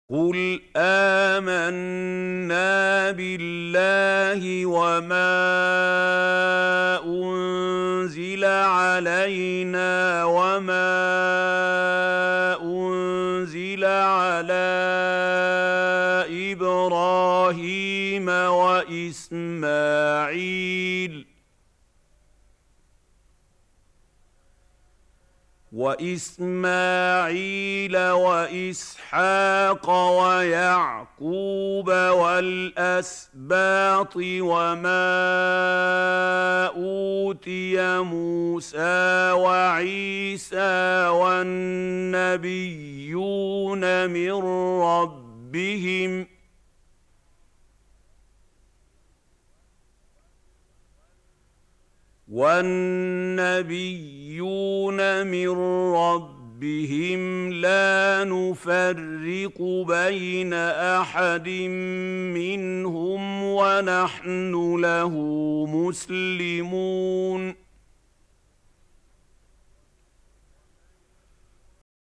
قُلْ آمَنَّا بِاللَّهِ وَمَا أُنزِلَ عَلَيْنَا وَمَا أُنزِلَ عَلَىٰ إِبْرَاهِيمَ وَإِسْمَاعِيلَ وَإِسْحَاقَ وَيَعْقُوبَ وَالْأَسْبَاطِ وَمَا أُوتِيَ مُوسَىٰ وَعِيسَىٰ والنبيون من ربهم لا نفرق بين أحد منهم ونحن له مسلمون